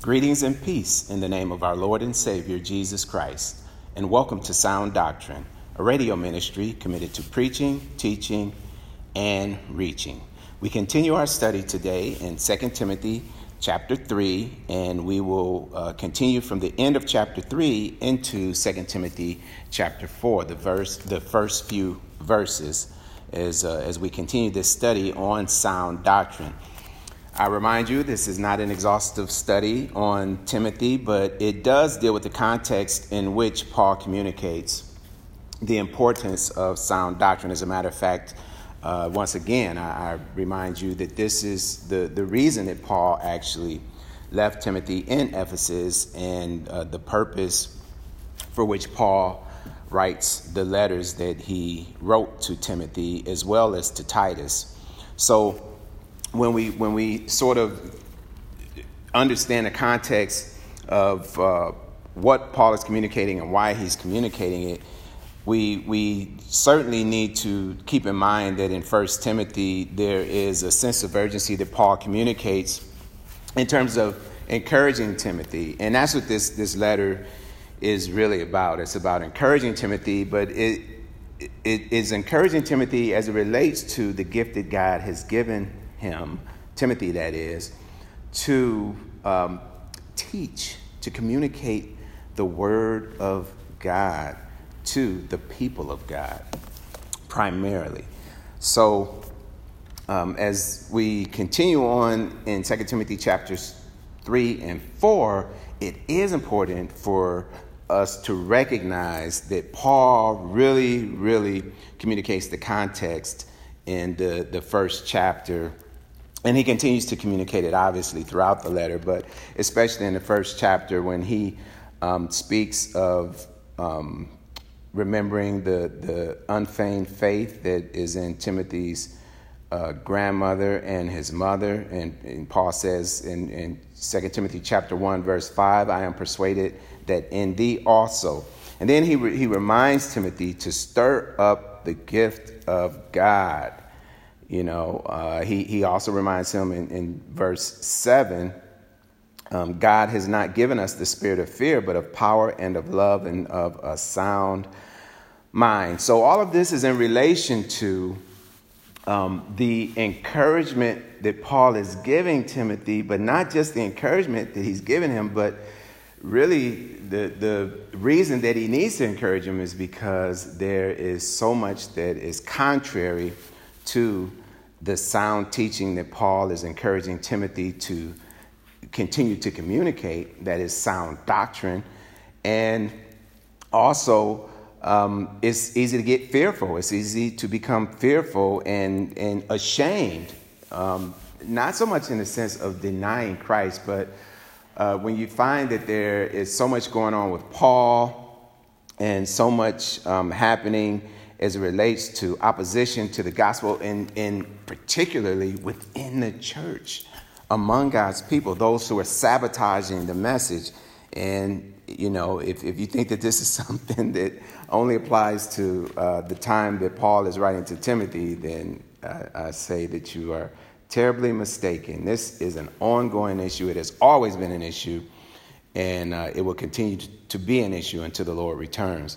Greetings and peace in the name of our Lord and Savior, Jesus Christ, and welcome to Sound Doctrine, a radio ministry committed to preaching, teaching, and reaching. We continue our study today in 2 Timothy chapter 3, and we will continue from the end of chapter 3 into 2 Timothy chapter 4, the first few verses, as we continue this study on sound doctrine. I remind you, this is not an exhaustive study on Timothy, but it does deal with the context in which Paul communicates the importance of sound doctrine. As a matter of fact, once again, I remind you that this is the reason that Paul actually left Timothy in Ephesus and the purpose for which Paul writes the letters that he wrote to Timothy as well as to Titus. So when we sort of understand the context of what Paul is communicating and why he's communicating it, we certainly need to keep in mind that in 1 Timothy there is a sense of urgency that Paul communicates in terms of encouraging Timothy. And that's what this letter is really about. It's about encouraging Timothy, but it is encouraging Timothy as it relates to the gift that God has given him, Timothy that is, to teach, to communicate the word of God to the people of God, primarily. So as we continue on in 2 Timothy chapters 3 and 4, it is important for us to recognize that Paul really communicates the context in the first chapter. And he continues to communicate it, obviously, throughout the letter, but especially in the first chapter when he speaks of remembering the unfeigned faith that is in Timothy's grandmother and his mother. And Paul says in 2 Timothy chapter 1, verse 5, I am persuaded that in thee also. And then he reminds Timothy to stir up the gift of God. You know, he also reminds him in verse 7, God has not given us the spirit of fear, but of power and of love and of a sound mind. So all of this is in relation to the encouragement that Paul is giving Timothy, but not just the encouragement that he's giving him, but really the reason that he needs to encourage him is because there is so much that is contrary to the sound teaching that Paul is encouraging Timothy to continue to communicate, that is sound doctrine. And also, it's easy to get fearful. It's easy to become fearful and ashamed, not so much in the sense of denying Christ, but when you find that there is so much going on with Paul and so much happening as it relates to opposition to the gospel, and particularly within the church, among God's people, those who are sabotaging the message. And, you know, if you think that this is something that only applies to the time that Paul is writing to Timothy, then I say that you are terribly mistaken. This is an ongoing issue. It has always been an issue, and it will continue to be an issue until the Lord returns.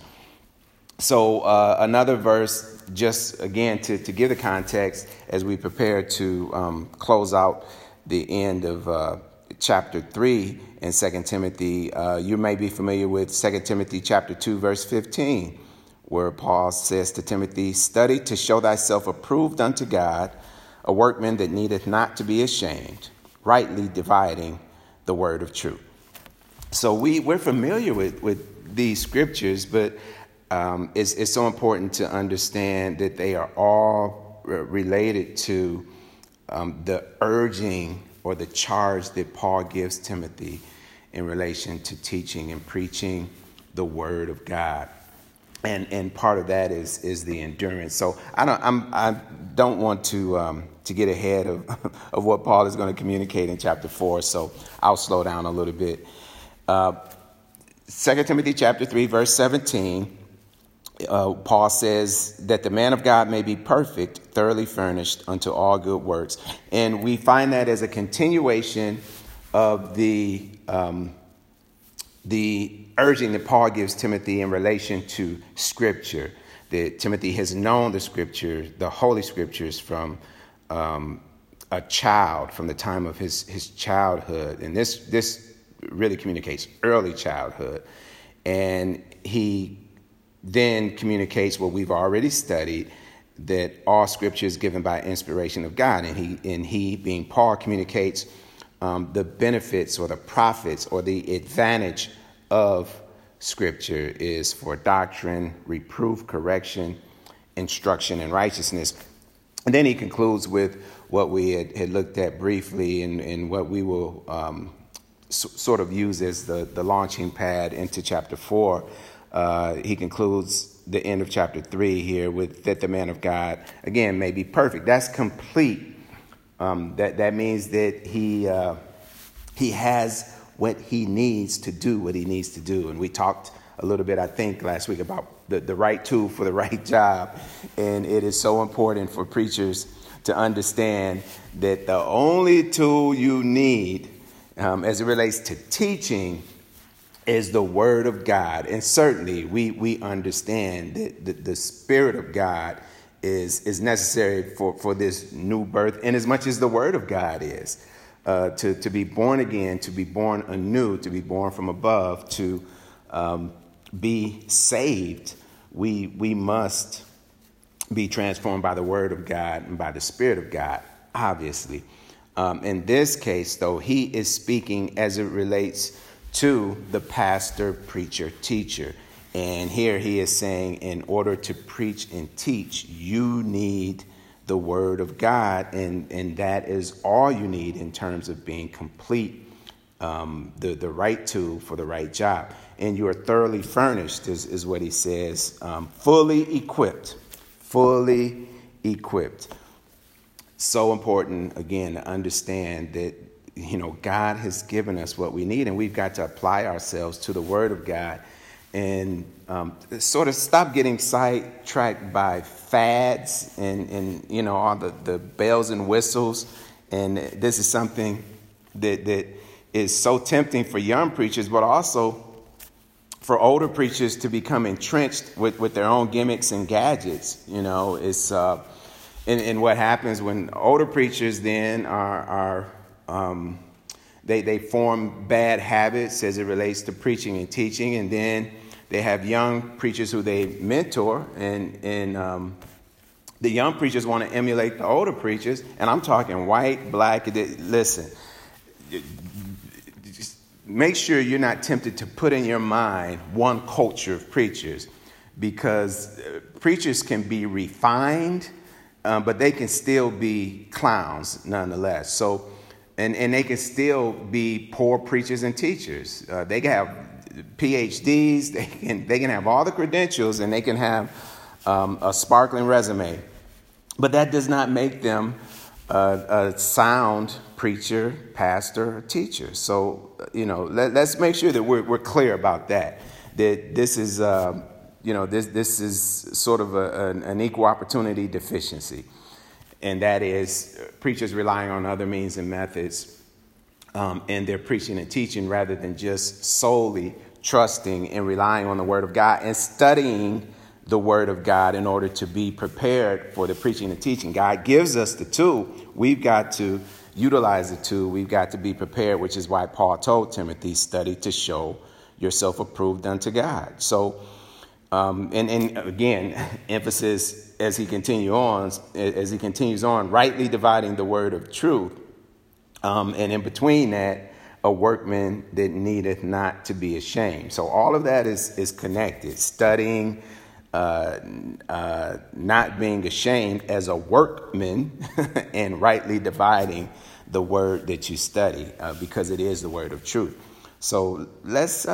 So another verse, just again to give the context as we prepare to close out the end of chapter 3 in 2 Timothy. You may be familiar with 2 Timothy chapter 2, verse 15, where Paul says to Timothy, study to show thyself approved unto God, a workman that needeth not to be ashamed, rightly dividing the word of truth. So we're familiar with these scriptures, but it's so important to understand that they are all related to the urging or the charge that Paul gives Timothy in relation to teaching and preaching the word of God. And part of that is the endurance. So I don't want to get ahead of what Paul is going to communicate in chapter 4. So I'll slow down a little bit. 2 Timothy chapter 3, verse 17. Paul says that the man of God may be perfect, thoroughly furnished unto all good works. And we find that as a continuation of the urging that Paul gives Timothy in relation to Scripture. That Timothy has known the Scriptures, the Holy Scriptures, from a child, from the time of his childhood. And this really communicates early childhood. And he then communicates what we've already studied, that all Scripture is given by inspiration of God. And he being Paul, communicates the benefits or the profits or the advantage of Scripture is for doctrine, reproof, correction, instruction, and righteousness. And then he concludes with what we had looked at briefly and what we will sort of use as the launching pad into chapter 4. He concludes the end of chapter 3 here with that the man of God, again, may be perfect. That's complete. That means that he has what he needs to do what he needs to do. And we talked a little bit, I think, last week about the right tool for the right job. And it is so important for preachers to understand that the only tool you need as it relates to teaching is the Word of God. And certainly we understand that the Spirit of God is necessary for this new birth, and as much as the Word of God is. To be born again, to be born anew, to be born from above, to be saved, we must be transformed by the Word of God and by the Spirit of God, obviously. In this case, though, he is speaking as it relates to the pastor, preacher, teacher. And here he is saying, in order to preach and teach, you need the Word of God, and that is all you need in terms of being complete, the right tool for the right job. And you are thoroughly furnished, is what he says, fully equipped. So important, again, to understand that, God has given us what we need, and we've got to apply ourselves to the Word of God and sort of stop getting sidetracked by fads and all the bells and whistles. And this is something that is so tempting for young preachers, but also for older preachers to become entrenched with their own gimmicks and gadgets. It's and what happens when older preachers then are they form bad habits as it relates to preaching and teaching, and then they have young preachers who they mentor, and the young preachers want to emulate the older preachers. And I'm talking white, black. Listen, just make sure you're not tempted to put in your mind one culture of preachers, because preachers can be refined, but they can still be clowns nonetheless. So, and they can still be poor preachers and teachers. They can have PhDs, they can have all the credentials, and they can have a sparkling resume, but that does not make them a sound preacher, pastor, or teacher. So let's make sure that we're clear about that. That this is this is sort of an equal opportunity deficiency, and that is preachers relying on other means and methods in their preaching and teaching, rather than just solely trusting and relying on the Word of God and studying the Word of God in order to be prepared for the preaching and teaching. God gives us the tool. We've got to utilize the tool. We've got to be prepared, which is why Paul told Timothy, study to show yourself approved unto God. So, and again, emphasis as he continues on, rightly dividing the word of truth. And in between that, a workman that needeth not to be ashamed. So all of that is connected. Studying, not being ashamed as a workman, and rightly dividing the word that you study, because it is the word of truth. So let's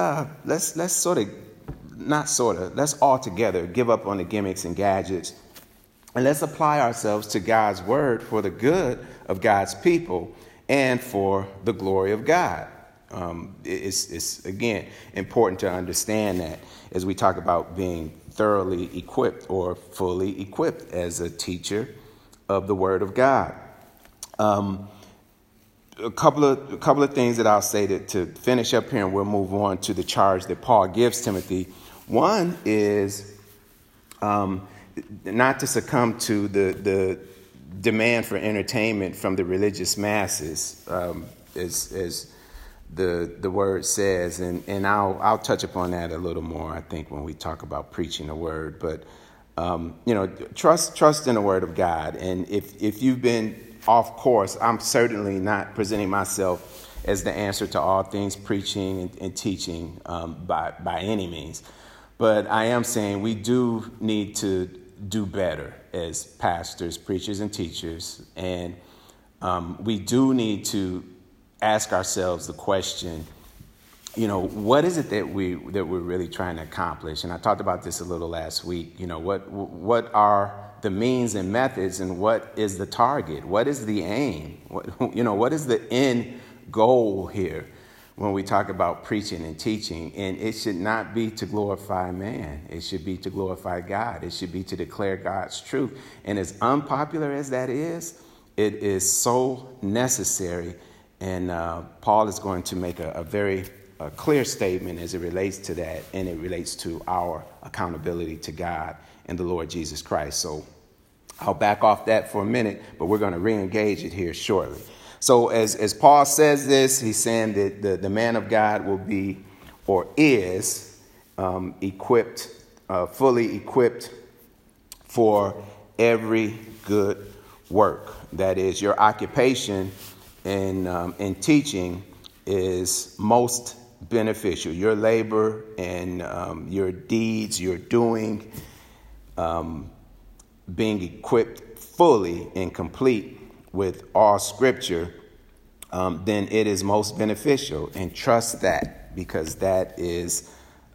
all together give up on the gimmicks and gadgets, and let's apply ourselves to God's word for the good of God's people and for the glory of God. It's again important to understand that as we talk about being thoroughly equipped or fully equipped as a teacher of the Word of God. a couple of things that I'll say to finish up here, and we'll move on to the charge that Paul gives Timothy. One is not to succumb to the demand for entertainment from the religious masses, as the word says, and I'll touch upon that a little more, I think, when we talk about preaching the word. But trust in the word of God, and if you've been off course, I'm certainly not presenting myself as the answer to all things preaching and teaching by any means. But I am saying we do need to do better as pastors, preachers, and teachers. And we do need to ask ourselves the question, what is it that we're really trying to accomplish? And I talked about this a little last week. What are the means and methods, and what is the target? What is the aim? What is the end goal here when we talk about preaching and teaching? And it should not be to glorify man. It should be to glorify God. It should be to declare God's truth. And as unpopular as that is, it is so necessary. And Paul is going to make a very clear statement as it relates to that, and it relates to our accountability to God and the Lord Jesus Christ. So I'll back off that for a minute, but we're going to re-engage it here shortly. So as Paul says this, he's saying that the man of God will be, or is, equipped, fully equipped for every good work. That is, your occupation in teaching is most beneficial. Your labor and your deeds, your doing, being equipped fully and complete with all Scripture, then it is most beneficial. And trust that, because that is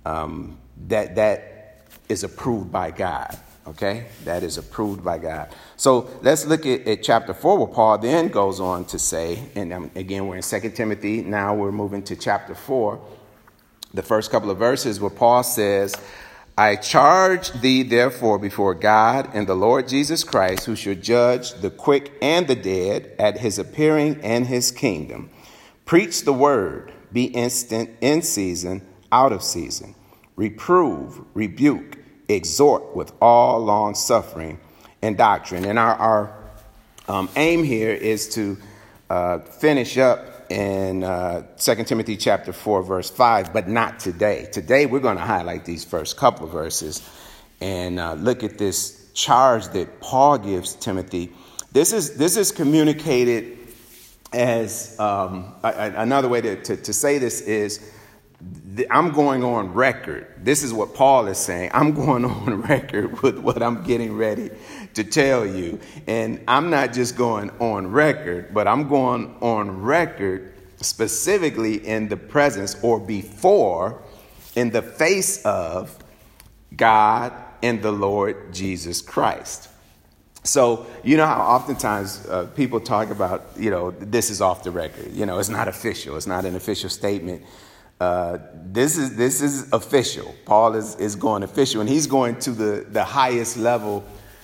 that is approved by God. Okay, that is approved by God. So let's look at chapter 4, where Paul then goes on to say, and again, we're in 2 Timothy. Now we're moving to chapter 4, the first couple of verses, where Paul says, I charge thee, therefore, before God and the Lord Jesus Christ, who shall judge the quick and the dead at his appearing and his kingdom. Preach the word, be instant, in season, out of season. Reprove, rebuke, exhort with all long suffering and doctrine. And our aim here is to finish up in 2 Timothy chapter 4, verse 5, but not today. Today, we're going to highlight these first couple of verses and look at this charge that Paul gives Timothy. This is communicated as another way to say this is, I'm going on record. This is what Paul is saying. I'm going on record with what I'm getting ready to tell you. And I'm not just going on record, but I'm going on record specifically in the presence, or before, in the face of God and the Lord Jesus Christ. So, you know how oftentimes people talk about, this is off the record. It's not official. It's not an official statement. This is official. Paul is going official, and he's going to the highest level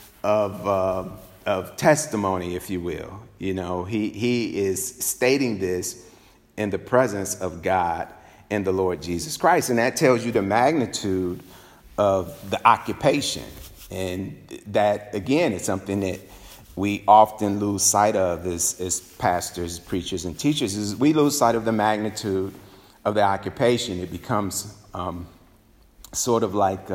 of testimony, if you will. He is stating this in the presence of God and the Lord Jesus Christ, and that tells you the magnitude of the occupation. And that, again, is something that we often lose sight of as pastors, preachers, and teachers. Is we lose sight of the magnitude of the occupation. It becomes sort of like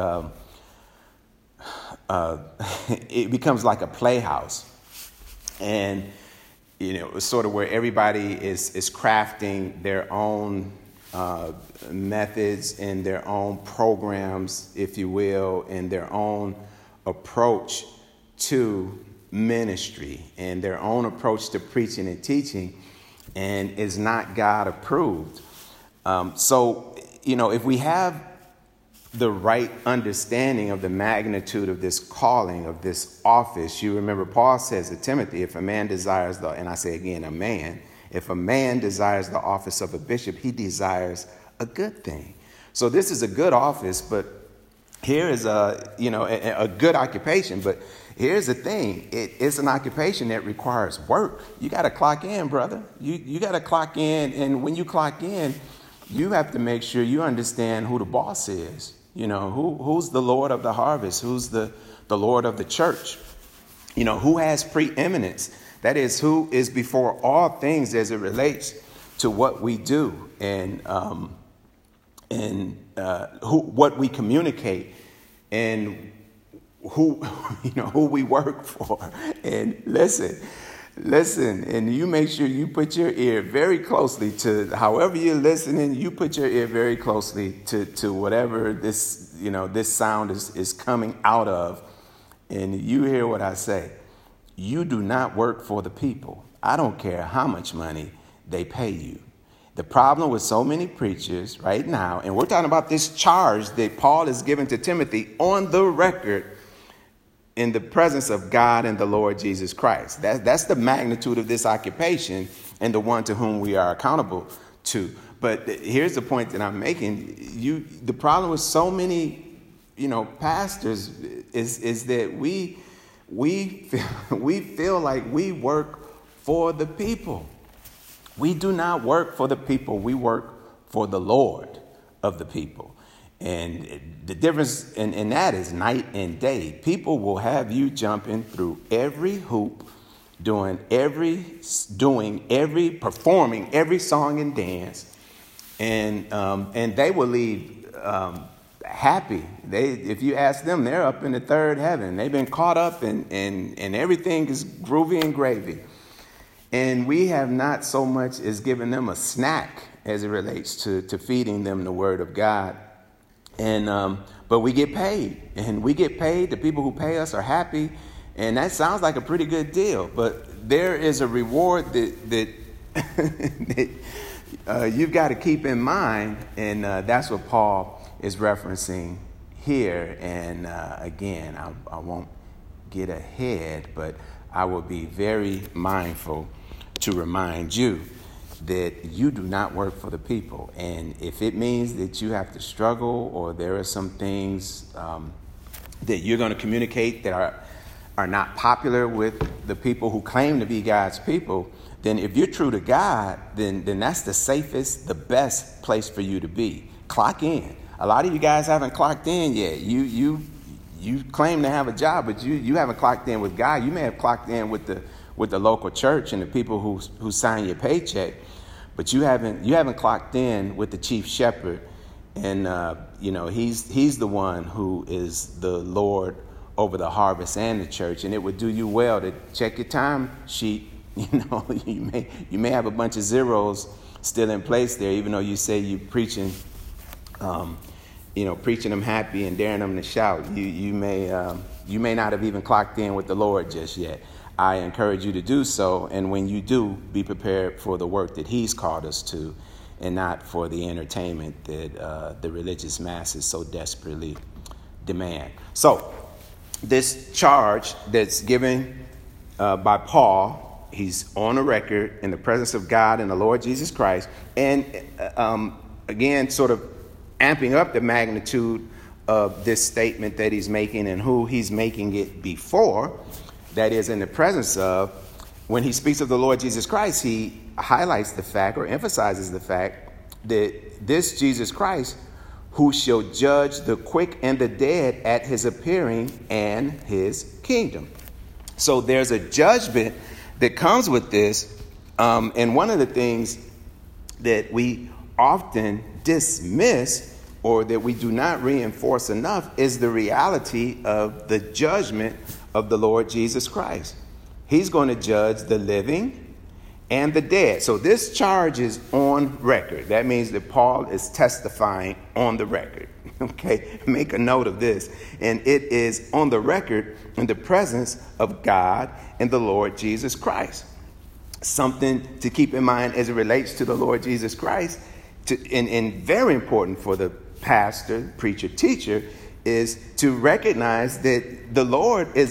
it becomes like a playhouse, and it's sort of where everybody is crafting their own methods and their own programs, if you will, and their own approach to ministry and their own approach to preaching and teaching, and is not God approved. So, if we have the right understanding of the magnitude of this calling, of this office, you remember Paul says to Timothy, if a man desires and I say again, a man, if a man desires the office of a bishop, he desires a good thing. So this is a good office, but here is a good occupation, but here's the thing. It's an occupation that requires work. You got to clock in, brother. You got to clock in. And when you clock in, you have to make sure you understand who the boss is. Who's the Lord of the harvest? Who's the Lord of the church? Who has preeminence? That is, who is before all things as it relates to what we do and what we communicate and who we work for. And listen, and you make sure you put your ear very closely to, however you're listening, you put your ear very closely to whatever this sound is coming out of. And you hear what I say. You do not work for the people. I don't care how much money they pay you. The problem with so many preachers right now, and we're talking about this charge that Paul is giving to Timothy on the record in the presence of God and the Lord Jesus Christ. That's the magnitude of this occupation and the one to whom we are accountable to. But here's the point that I'm making. The problem with so many, pastors is that we feel like we work for the people. We do not work for the people. We work for the Lord of the people. And the difference in that is night and day. People will have you jumping through every hoop, performing every song and dance. And they will leave happy. If you ask them, they're up in the third heaven. They've been caught up and everything is groovy and gravy. And we have not so much as given them a snack as it relates to feeding them the word of God. And but we get paid, and we get paid. The people who pay us are happy, and that sounds like a pretty good deal. But there is a reward that you've got to keep in mind, and that's what Paul is referencing here. And again, I won't get ahead, but I will be very mindful to remind you that you do not work for the people. And if it means that you have to struggle, or there are some things that you're going to communicate that are not popular with the people who claim to be God's people, then if you're true to God, then that's the safest, the best place for you to be. Clock in. A lot of you guys haven't clocked in yet. You claim to have a job, but you haven't clocked in with God. You may have clocked in with the local church and the people who sign your paycheck, but you haven't clocked in with the chief shepherd, and he's the one who is the Lord over the harvest and the church. And it would do you well to check your time sheet. You may have a bunch of zeros still in place there, even though you say you're preaching, preaching them happy and daring them to shout. You may not have even clocked in with the Lord just yet. I encourage you to do so, and when you do, be prepared for the work that he's called us to, and not for the entertainment that the religious masses so desperately demand. So, this charge that's given by Paul, he's on the record in the presence of God and the Lord Jesus Christ, and again, sort of amping up the magnitude of this statement that he's making and who he's making it before. That is, in the presence of, when he speaks of the Lord Jesus Christ, he highlights the fact, or emphasizes the fact, that this Jesus Christ, who shall judge the quick and the dead at his appearing and his kingdom. So there's a judgment that comes with this. And one of the things that we often dismiss, or that we do not reinforce enough, is the reality of the judgment of the Lord Jesus Christ. He's going to judge the living and the dead. So this charge is on record. That means that Paul is testifying on the record. Okay, make a note of this. And it is on the record in the presence of God and the Lord Jesus Christ. Something to keep in mind as it relates to the Lord Jesus Christ, and very important for the pastor, preacher, teacher, is to recognize that the Lord is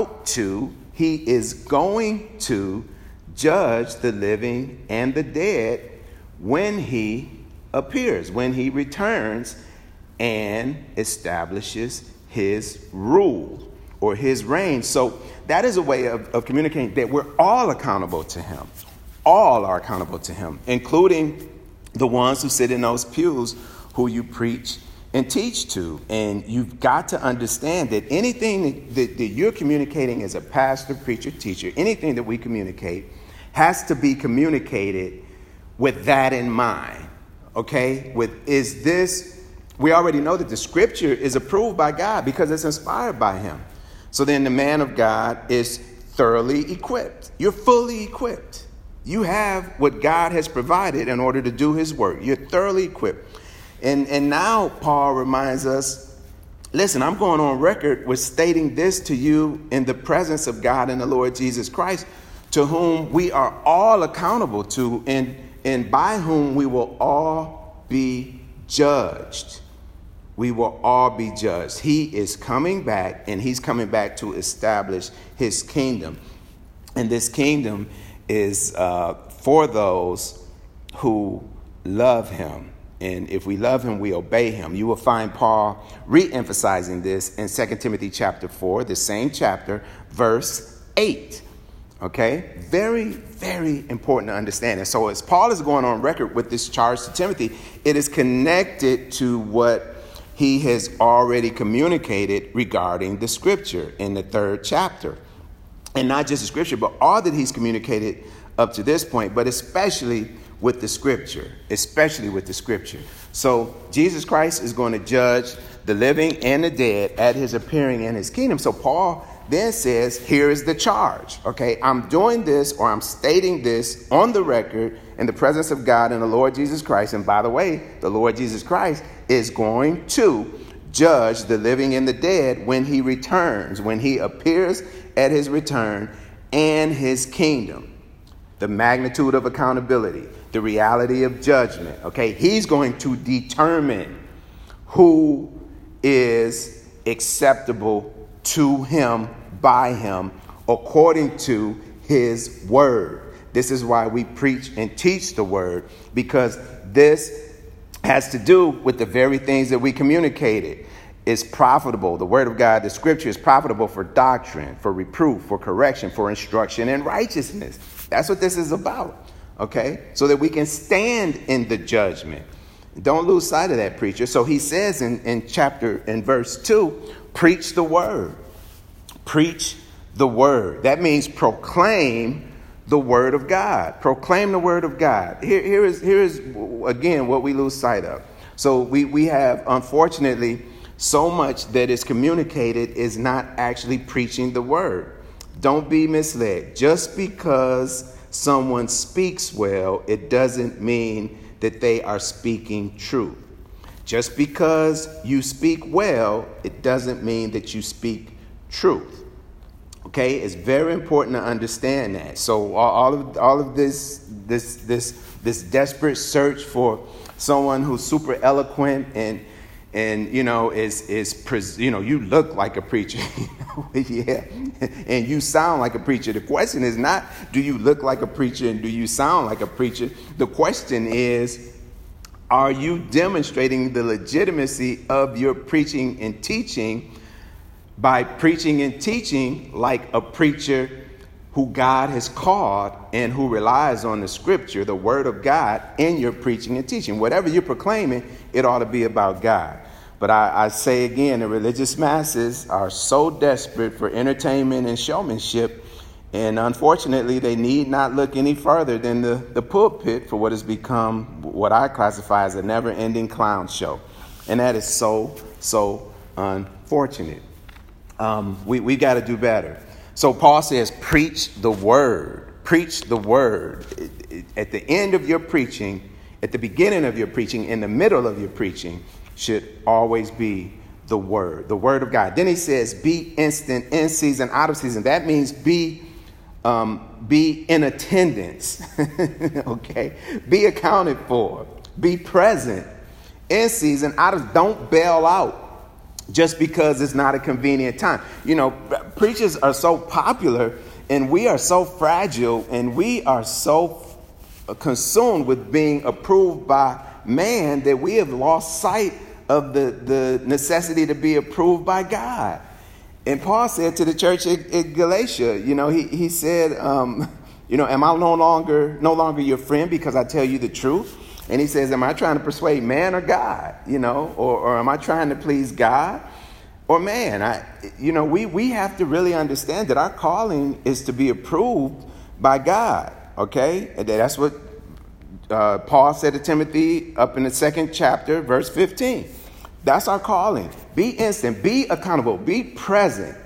he is going to judge the living and the dead when he appears, when he returns and establishes his rule. or his reign. So that is a way of communicating that we're all accountable to him. All are accountable to him, including the ones who sit in those pews who you preach and teach to. And you've got to understand that anything that you're communicating as a pastor, preacher, teacher, anything that we communicate has to be communicated with that in mind. Okay? We already know that the scripture is approved by God because it's inspired by him. So then the man of God is thoroughly equipped. You're fully equipped. You have what God has provided in order to do his work. You're thoroughly equipped. And now Paul reminds us, listen, I'm going on record with stating this to you in the presence of God and the Lord Jesus Christ, to whom we are all accountable to, and by whom we will all be judged. We will all be judged. He is coming back, and he's coming back to establish his kingdom. And this kingdom is for those who love him. And if we love him, we obey him. You will find Paul re-emphasizing this in 2 Timothy chapter 4, the same chapter, verse 8. Okay? Very, very important to understand. And so as Paul is going on record with this charge to Timothy, it is connected to what he has already communicated regarding the scripture in the 3rd chapter. And not just the scripture, but all that he's communicated up to this point, but especially with the scripture, So Jesus Christ is going to judge the living and the dead at his appearing in his kingdom. So Paul then says, here is the charge. Okay, I'm doing this, or I'm stating this on the record in the presence of God and the Lord Jesus Christ. And by the way, the Lord Jesus Christ is going to judge the living and the dead when he returns, when he appears at his return and his kingdom. The magnitude of accountability, the reality of judgment. Okay, he's going to determine who is acceptable to him by him according to his word. This is why we preach and teach the word, because this has to do with the very things that we communicated. It's profitable. The word of God, the scripture, is profitable for doctrine, for reproof, for correction, for instruction in righteousness. That's what this is about, okay? So that we can stand in the judgment. Don't lose sight of that, preacher. So he says in verse 2, preach the word. Preach the word. That means proclaim the word of God. Proclaim the word of God. Here is again what we lose sight of. So we have, unfortunately, so much that is communicated is not actually preaching the word. Don't be misled. Just because someone speaks well, it doesn't mean that they are speaking truth. Just because you speak well, it doesn't mean that you speak truth. Okay, it's very important to understand that. So all of this desperate search for someone who's super eloquent and you know you look like a preacher, yeah, and you sound like a preacher. The question is not do you look like a preacher and do you sound like a preacher. The question is, are you demonstrating the legitimacy of your preaching and teaching by preaching and teaching like a preacher who God has called and who relies on the scripture, the word of God, in your preaching and teaching? Whatever you're proclaiming, it ought to be about God. But I say again, the religious masses are so desperate for entertainment and showmanship, and unfortunately, they need not look any further than the pulpit for what has become what I classify as a never-ending clown show. And that is so unfortunate. We got to do better. So Paul says, preach the word. Preach the word. At the end of your preaching, at the beginning of your preaching, in the middle of your preaching, should always be the word of God. Then he says, be instant, in season, out of season. That means be in attendance. Okay? Be accounted for. Be present. In season, out of, don't bail out just because it's not a convenient time. You know, preachers are so popular and we are so fragile and we are so consumed with being approved by man that we have lost sight of the necessity to be approved by God. And Paul said to the church at Galatia, he said, am I no longer your friend because I tell you the truth? And he says, am I trying to persuade man or God? Or am I trying to please God or man? We have to really understand that our calling is to be approved by God. Okay, and that's what Paul said to Timothy up in the 2nd chapter, verse 15. That's our calling. Be instant, be accountable, be present,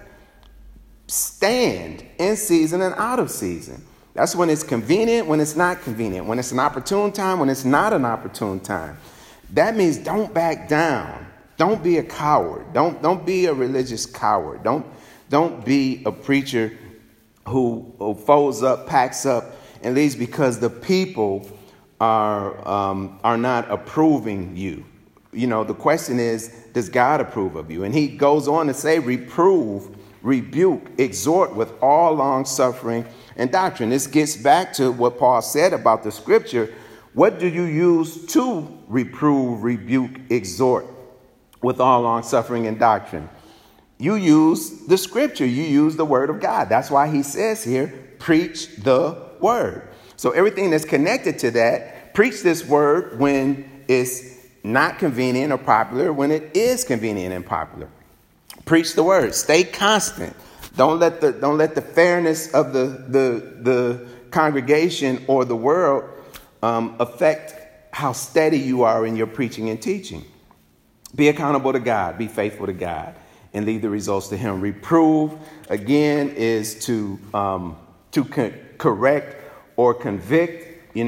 stand in season and out of season. That's when it's convenient, when it's not convenient, when it's an opportune time, when it's not an opportune time. That means don't back down. Don't be a coward. Don't be a religious coward. Don't be a preacher who folds up, packs up, and leaves because the people are not approving you. The question is, does God approve of you? And he goes on to say, reprove, rebuke, exhort with all long suffering and doctrine. This gets back to what Paul said about the scripture. What do you use to reprove, rebuke, exhort with all long suffering and doctrine? You use the scripture. You use the word of God. That's why he says here, preach the word. So everything that's connected to that, preach this word when it's not convenient or popular, when it is convenient and popular. Preach the word. Stay constant. Don't let the fairness of the congregation or the world affect how steady you are in your preaching and teaching. Be accountable to God. Be faithful to God, and leave the results to Him. Reprove again is to correct or convict.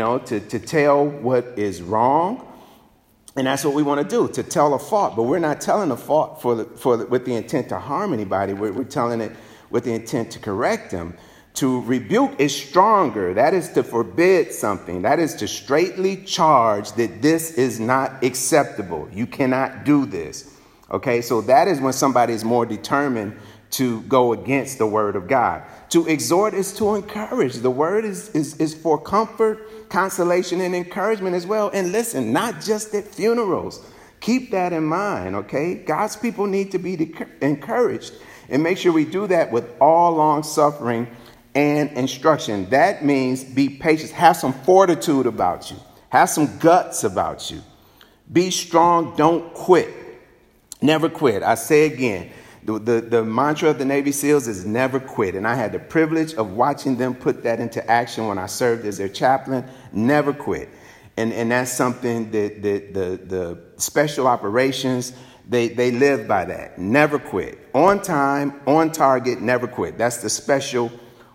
To tell what is wrong. And that's what we want to do, to tell a fault. But we're not telling a fault with the intent to harm anybody. We're telling it with the intent to correct them. To rebuke is stronger. That is to forbid something. That is to straightly charge that this is not acceptable. You cannot do this. Okay, so that is when somebody is more determined to go against the word of God. To exhort is to encourage. The word is for comfort, consolation, and encouragement as well. And listen, not just at funerals. Keep that in mind, okay? God's people need to be encouraged. And make sure we do that with all long suffering and instruction. That means be patient. Have some fortitude about you. Have some guts about you. Be strong. Don't quit. Never quit. I say again, the mantra of the Navy SEALs is never quit. And I had the privilege of watching them put that into action when I served as their chaplain. Never quit. And that's something that the special operations, they live by that. Never quit. On time, on target, never quit. That's the special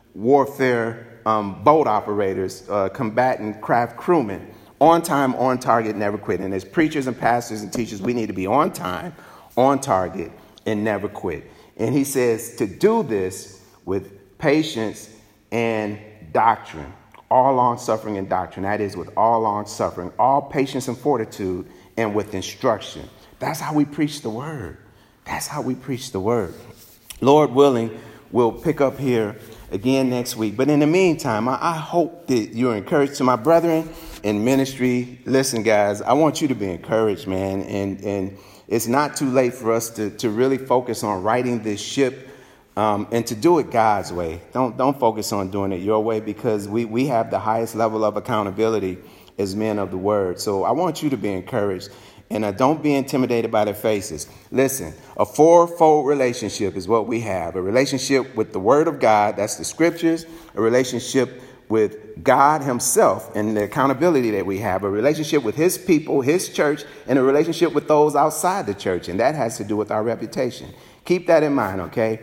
warfare boat operators, combatant craft crewmen. On time, on target, never quit. And as preachers and pastors and teachers, we need to be on time, on target, and never quit. And he says to do this with patience and doctrine. All long suffering and doctrine. That is with all long suffering, all patience and fortitude, and with instruction. That's how we preach the word. That's how we preach the word. Lord willing, we'll pick up here again next week. But in the meantime, I hope that you're encouraged. To my brethren in ministry, listen, guys, I want you to be encouraged, man. And it's not too late for us to really focus on righting this ship and to do it God's way. Don't focus on doing it your way, because we have the highest level of accountability as men of the word. So I want you to be encouraged, and don't be intimidated by their faces. Listen, a fourfold relationship is what we have. A relationship with the word of God, that's the scriptures, a relationship with God himself and the accountability that we have, a relationship with his people, his church, and a relationship with those outside the church. And that has to do with our reputation. Keep that in mind, okay?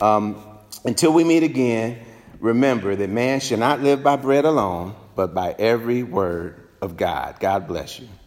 Until we meet again, remember that man shall not live by bread alone, but by every word of God. God bless you.